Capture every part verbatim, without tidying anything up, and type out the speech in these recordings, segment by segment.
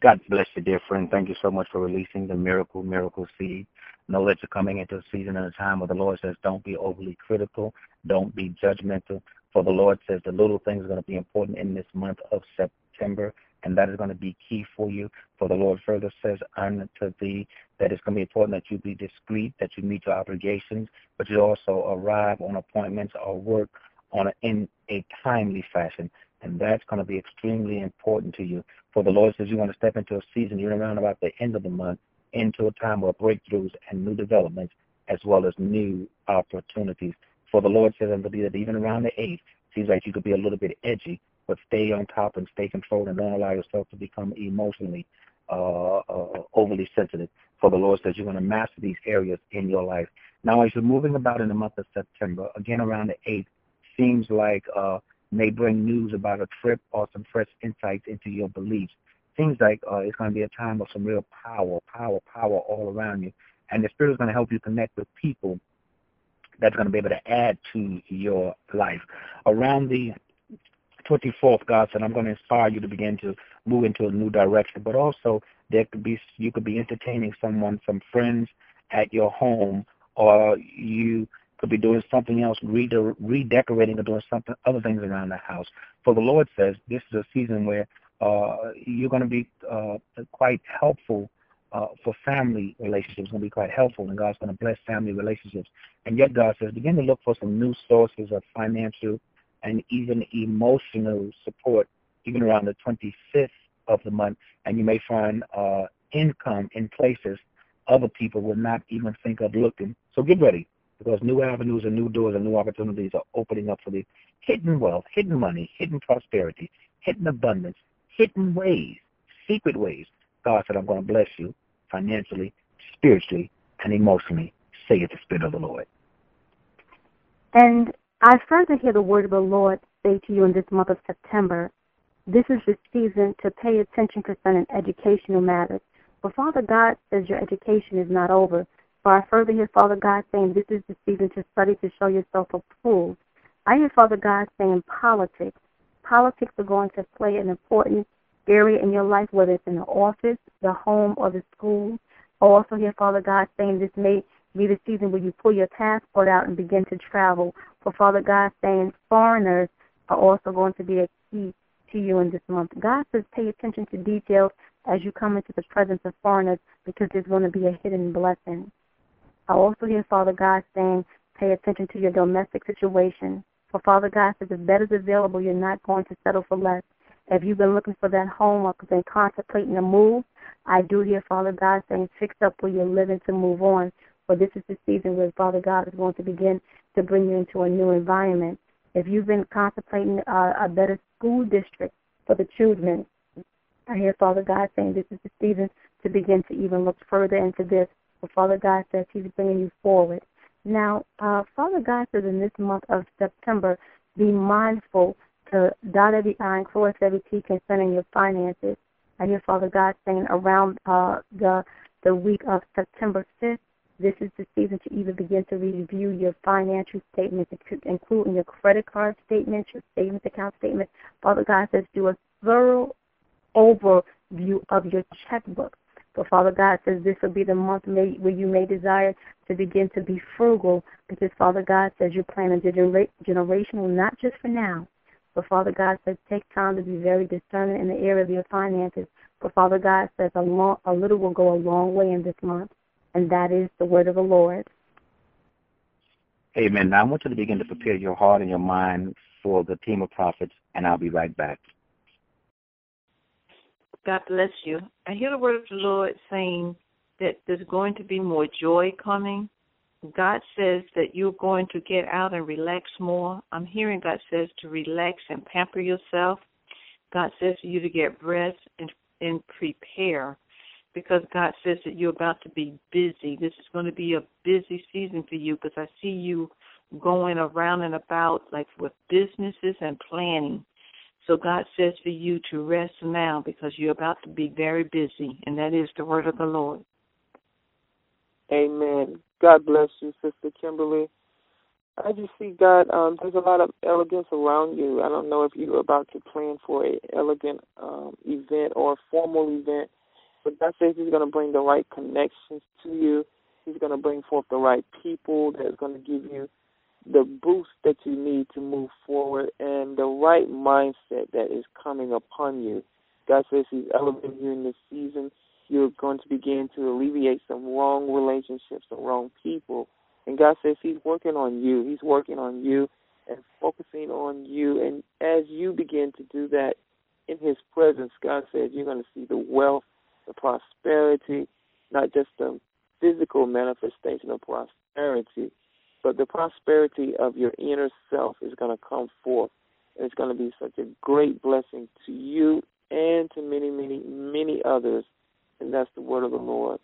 God bless you, dear friend. Thank you so much for releasing the miracle, miracle seed. Know that you're coming into a season and a time where the Lord says, don't be overly critical. Don't be judgmental. For the Lord says the little things are going to be important in this month of September, and that is going to be key for you. For the Lord further says unto thee that it's going to be important that you be discreet, that you meet your obligations, but you also arrive on appointments or work on a, in a timely fashion. And that's going to be extremely important to you. For the Lord says you want to step into a season, even around about the end of the month, into a time of breakthroughs and new developments, as well as new opportunities. For the Lord says unto thee that even around the eighth, seems like you could be a little bit edgy, but stay on top and stay controlled and don't allow yourself to become emotionally uh, uh, overly sensitive. For the Lord says you're going to master these areas in your life. Now, as you're moving about in the month of September, again around the eighth, seems like uh, may bring news about a trip or some fresh insights into your beliefs. Seems like uh, it's going to be a time of some real power, power, power all around you. And the Spirit is going to help you connect with people that's going to be able to add to your life. Around the twenty-fourth, God said, I'm going to inspire you to begin to move into a new direction. But also, there could be you could be entertaining someone, some friends at your home, or you could be doing something else, rede- redecorating or doing something, other things around the house. For the Lord says this is a season where uh, you're going to be uh, quite helpful uh, for family relationships. It's going to be quite helpful, and God's going to bless family relationships. And yet God says begin to look for some new sources of financial and even emotional support, even around the twenty-fifth of the month, and you may find uh, income in places other people would not even think of looking. So get ready, because new avenues and new doors and new opportunities are opening up for the hidden wealth, hidden money, hidden prosperity, hidden abundance, hidden ways, secret ways. God said, I'm going to bless you financially, spiritually, and emotionally. Say it, the Spirit of the Lord. And I further hear the word of the Lord say to you in this month of September, this is the season to pay attention concerning educational matters. For Father God says your education is not over. For I further hear Father God saying this is the season to study to show yourself approved. I hear Father God saying politics. Politics are going to play an important area in your life, whether it's in the office, the home, or the school. I also hear Father God saying this may be the season where you pull your passport out and begin to travel. For Father God saying foreigners are also going to be a key to you in this month. God says pay attention to details as you come into the presence of foreigners, because there's going to be a hidden blessing. I also hear Father God saying pay attention to your domestic situation. For Father God says if that is available, you're not going to settle for less. If you've been looking for that home or been contemplating a move, I do hear Father God saying fix up where you're living to move on. For this is the season where Father God is going to begin to bring you into a new environment. If you've been contemplating uh, a better school district for the children, I hear Father God saying this is the season to begin to even look further into this. For Father God says He's bringing you forward. Now, uh, Father God says in this month of September, be mindful to dot every I and cross every T concerning your finances. I hear Father God saying around uh, the the week of September fifth, this is the season to even begin to review your financial statements, including your credit card statements, your savings account statements. Father God says do a thorough overview of your checkbook. But Father God says this will be the month may, where you may desire to begin to be frugal, because Father God says you're planning genera- generational, not just for now. But Father God says take time to be very discerning in the area of your finances. But Father God says a, long, a little will go a long way in this month. And that is the word of the Lord. Amen. Now I want you to begin to prepare your heart and your mind for the team of prophets, and I'll be right back. God bless you. I hear the word of the Lord saying that there's going to be more joy coming. God says that you're going to get out and relax more. I'm hearing God says to relax and pamper yourself. God says for you to get rest and, and prepare, because God says that you're about to be busy. This is going to be a busy season for you, because I see you going around and about like with businesses and planning. So God says for you to rest now, because you're about to be very busy, and that is the word of the Lord. Amen. God bless you, Sister Kimberly. I just see God, um, there's a lot of elegance around you. I don't know if you're about to plan for an elegant um, event or a formal event, but God says He's going to bring the right connections to you. He's going to bring forth the right people that's going to give you the boost that you need to move forward and the right mindset that is coming upon you. God says He's elevating you in this season. You're going to begin to alleviate some wrong relationships, some wrong people. And God says He's working on you. He's working on you and focusing on you. And as you begin to do that in His presence, God says you're going to see the wealth, the prosperity, not just the physical manifestation of prosperity, but the prosperity of your inner self is going to come forth. And it's going to be such a great blessing to you and to many, many, many others. And that's the word of the Lord.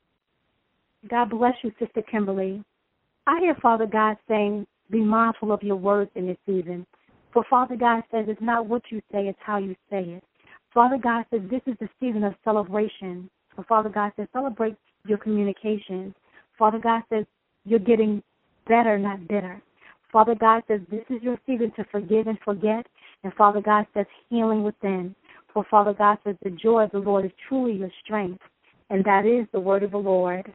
God bless you, Sister Kimberly. I hear Father God saying, be mindful of your words in this season. For Father God says it's not what you say, it's how you say it. Father God says this is the season of celebration. So Father God says celebrate your communications. Father God says you're getting better, not bitter. Father God says this is your season to forgive and forget. And Father God says healing within. For Father God says the joy of the Lord is truly your strength. And that is the word of the Lord.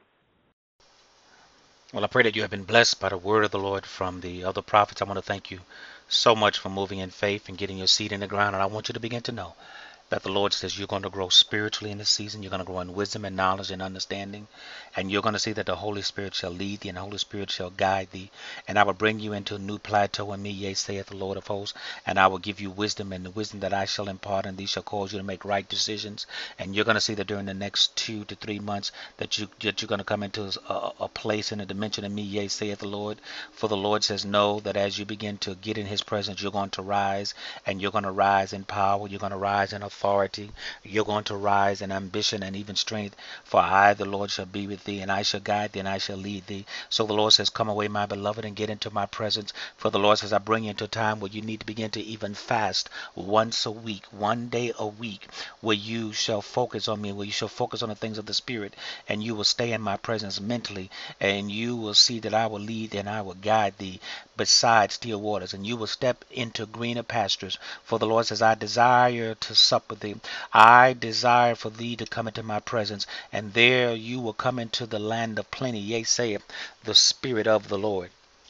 Well, I pray that you have been blessed by the word of the Lord from the other prophets. I want to thank you so much for moving in faith and getting your seed in the ground. And I want you to begin to know that the Lord says you're going to grow spiritually in this season. You're going to grow in wisdom and knowledge and understanding. And you're going to see that the Holy Spirit shall lead thee and the Holy Spirit shall guide thee. And I will bring you into a new plateau in me, yea, saith the Lord of hosts. And I will give you wisdom, and the wisdom that I shall impart, and these shall cause you to make right decisions. And you're going to see that during the next two to three months that, you, that you're going to come into a, a place in a dimension in me, yea, saith the Lord. For the Lord says, know that as you begin to get in His presence, you're going to rise, and you're going to rise in power. You're going to rise in authority. You're going to rise in ambition and even strength. For I, the Lord, shall be with thee, and I shall guide thee, and I shall lead thee. So the Lord says, come away, my beloved, and get into my presence. For the Lord says, I bring you into a time where you need to begin to even fast once a week, one day a week, where you shall focus on me, where you shall focus on the things of the Spirit, and you will stay in my presence mentally, and you will see that I will lead and I will guide thee beside still waters, and you will step into greener pastures. For the Lord says, I desire to sup with thee. I desire for thee to come into my presence, and there you will come into the land of plenty, yea, saith the Spirit of the Lord.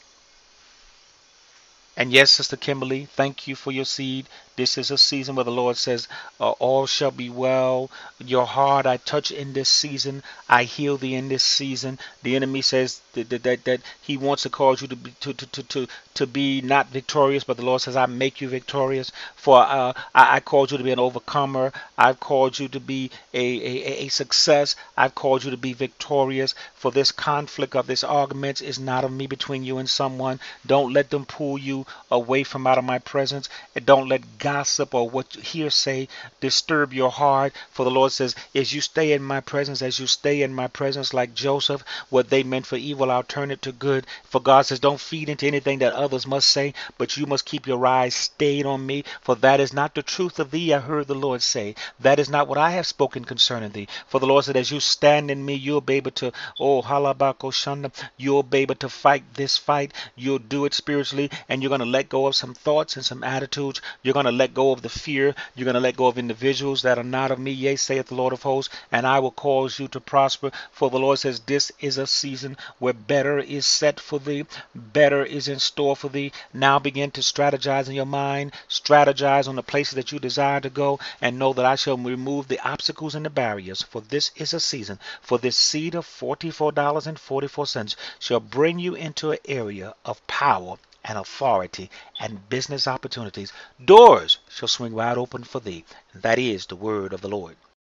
And yes, Sister Kimberly, thank you for your seed. This is a season where the Lord says, uh, all shall be well. Your heart I touch in this season. I heal thee in this season. The enemy says that, that, that, that he wants to cause you to be, to, to, to, to, to be not victorious, but the Lord says, I make you victorious. For uh, I, I called you to be an overcomer. I've called you to be a, a, a success. I've called you to be victorious. For this conflict of this argument is not of me between you and someone. Don't let them pull you away from out of my presence. And don't let gossip or what you hearsay disturb your heart. For the Lord says, as you stay in my presence, as you stay in my presence like Joseph, what they meant for evil, I'll turn it to good. For God says, don't feed into anything that others must say, but you must keep your eyes stayed on me. For that is not the truth of thee, I heard the Lord say. That is not what I have spoken concerning thee. For the Lord said, as you stand in me, you'll be able to, oh, halabako shanda, you'll be able to fight this fight. You'll do it spiritually, and you're going to let go of some thoughts and some attitudes. You're going to let go of the fear. You're going to let go of individuals that are not of me, yea, saith the Lord of hosts, and I will cause you to prosper. For the Lord says, this is a season where better is set for thee, better is in store for thee. Now begin to strategize in your mind, strategize on the places that you desire to go, and know that I shall remove the obstacles and the barriers. For this is a season, for this seed of forty-four dollars and forty-four cents shall bring you into an area of power and authority and business opportunities. Doors shall swing wide open for thee. That is the word of the Lord.